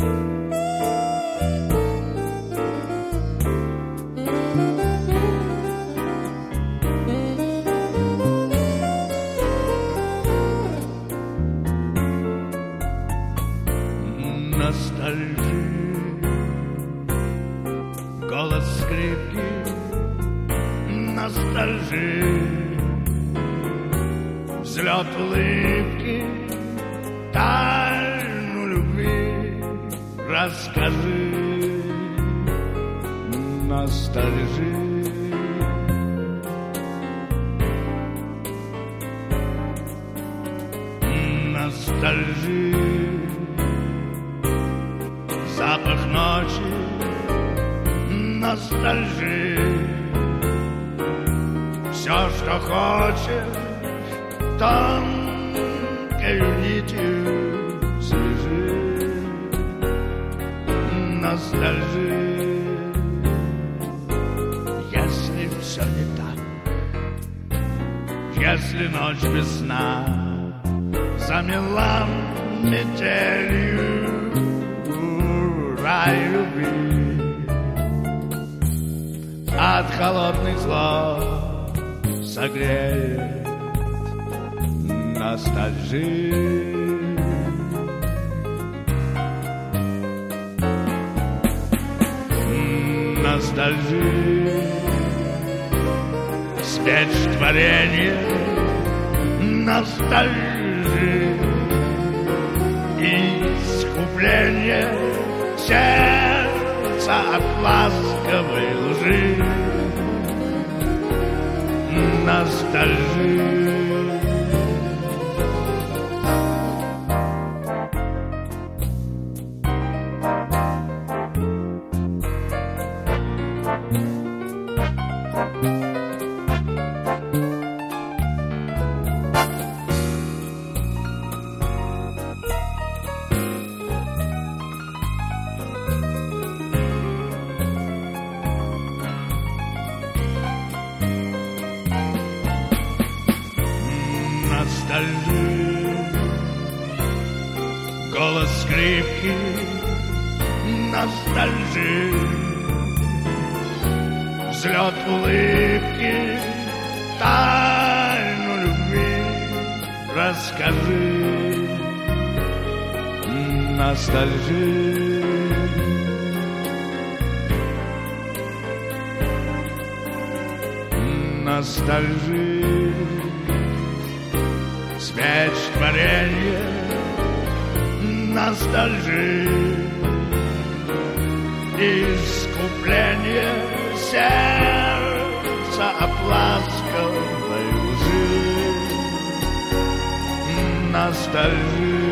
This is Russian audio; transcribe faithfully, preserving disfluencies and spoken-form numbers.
Ностальжи, голос скрипки, ностальжи, взлет улыбки, тайну любви расскажи, ностальжи. Ностальжи, запах ночи, ностальжи, все, что хочешь, тонкою нитью свяжи, ностальжи. Если все не так, если ночь без сна замела метелью рай любви, от холодных слов согреет ностальжи. Ностальжи, спеть творенье ностальжи, искупление сердца от ласковой лжи, ностальжи. Ностальжи, голос скрипки, ностальжи, взлет улыбки, тайну любви расскажи, ностальжи. Ностальжи, спеть творенье ностальжи, искупление сердца от ласковой лжи, ностальжи.